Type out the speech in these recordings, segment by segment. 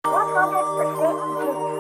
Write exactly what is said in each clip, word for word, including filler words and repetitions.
one hundred percent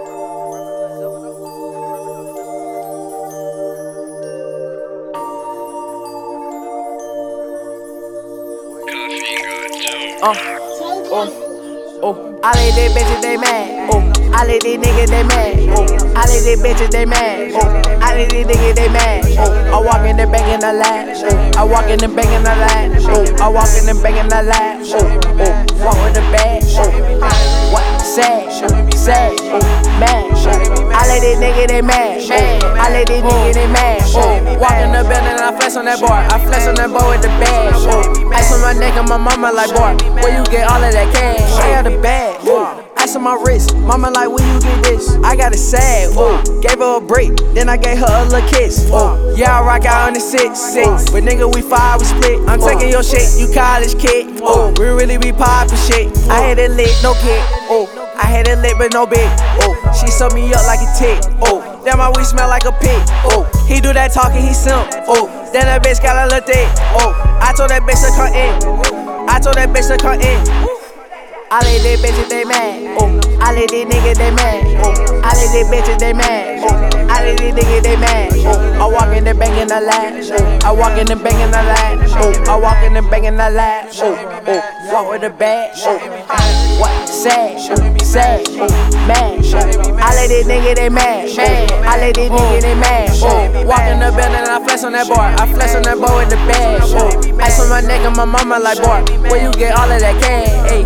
Uh, oh, oh, all of these bitches they mad. Oh, all of these niggas they mad. Oh, all of these bitches they mad. Oh, all of these niggas they mad. Oh, I walk in the bank in the lab. Oh, I walk in the bank in the lab. Oh, I walk in the bank in the lab. Oh, oh, walk with the bag. Oh, what? Sad, sad, oh, mad. All of these niggas they mad. Oh, all of these niggas they mad. Oh, walk in the building and I flex on that board. I flex on that board with the bag. Oh, ice on my neck and my mama like, boy, where you get all of that cash? I got a bag, ooh. Ice on my wrist, mama like, where you get this? I got it sad, ooh. Gave her a break, then I gave her a little kiss, ooh. Yeah, I rock out on the six, six. But nigga, we five, we split. I'm taking your shit, you college kid, ooh. We really be poppin' shit. I had it lit, no kid, ooh. I had it lit, but no big, ooh. She sewed me up like a tick, ooh. Damn, my weed smell like a pig, ooh. He do that talking, he simp, ooh. Then that bitch got a little thick, ooh. I told that bitch to come in. I told that bitch to come in. All of these bitches they mad. Oh, all of these niggas they mad. Oh, all of these bitches they mad. Oh, all of these niggas they mad. Oh, I walk in the bank in the lab. Oh, I walk in the bank in the lab. Oh, I walk in the bank in the lab. Oh, oh, walk with the bag. Oh, what? Sad, sad, oh, mad. All of these niggas they mad. All of these niggas they mad. Oh, walk in the building and I flex on that board. I flex on that board with the bag. Oh, ice on my neck and my mama like, boy, where you get all of that cash? Hey.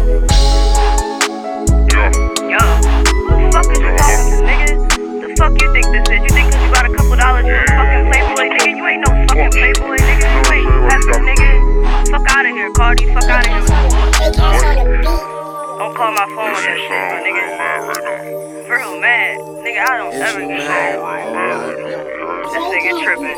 Yo, who the fuck is you talking to, nigga? The fuck you think this is? You think cause you got a couple dollars you a fucking playboy, nigga? You ain't no fucking playboy, nigga. You ain't nothing, nigga. Fuck out of here, Cardi. Fuck out of here. Don't call my phone with that shit, my nigga. For real mad. Nigga, I don't ever get mad. This nigga tripping.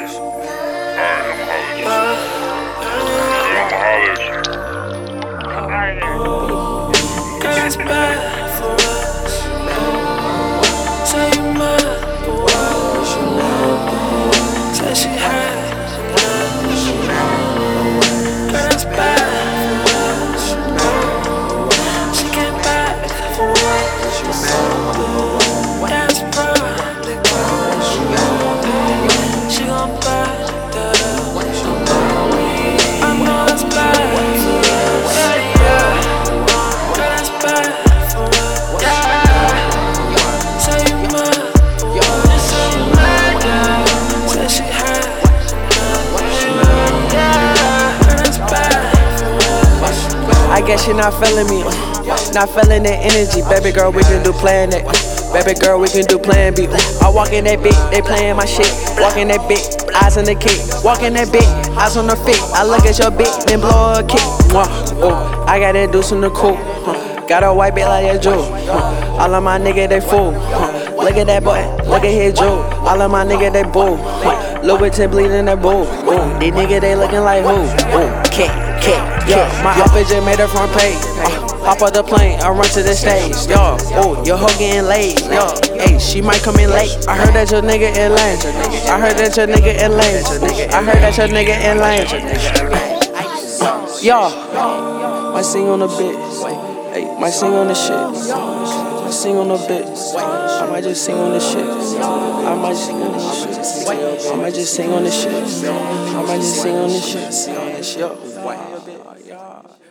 Fuck out of here. It's bad for us. Say you mad, but why was you mad? Say she had enough. It's bad for us. She came back for what she said. That's probably why she gon' back that up. I know it's bad for us. I guess you're not feeling me, not feeling the energy. Baby girl, we can do plan A. Baby girl, we can do plan B. I walk in that bit, they playing my shit. Walk in that bit, eyes on the kick. Walk in that bit, eyes on the feet. I look at your bit, then blow a kick. Oh, I got that deuce in the coupe. Got a white bit like a Jew. All of my niggas, they fool. Look at that boy, look at his Jew. All of my niggas, they bull. Louboutin bleeding that bull. These niggas, they looking like who? Cat, cat, yeah. My outfit just made her front page. Uh, hop off the plane, I run to the stage. Yo, oh, your hoe getting laid. Yo, hey, she might come in late. I heard that your nigga in lane. I heard that your nigga in lane. I heard that your nigga in lane. Yo, might sing on the bit. Hey, might sing on the shit. I sing on the bit. I might just sing on the shit. I might sing on the shit. I might just sing on the shit. I might just sing on the shit. Yo.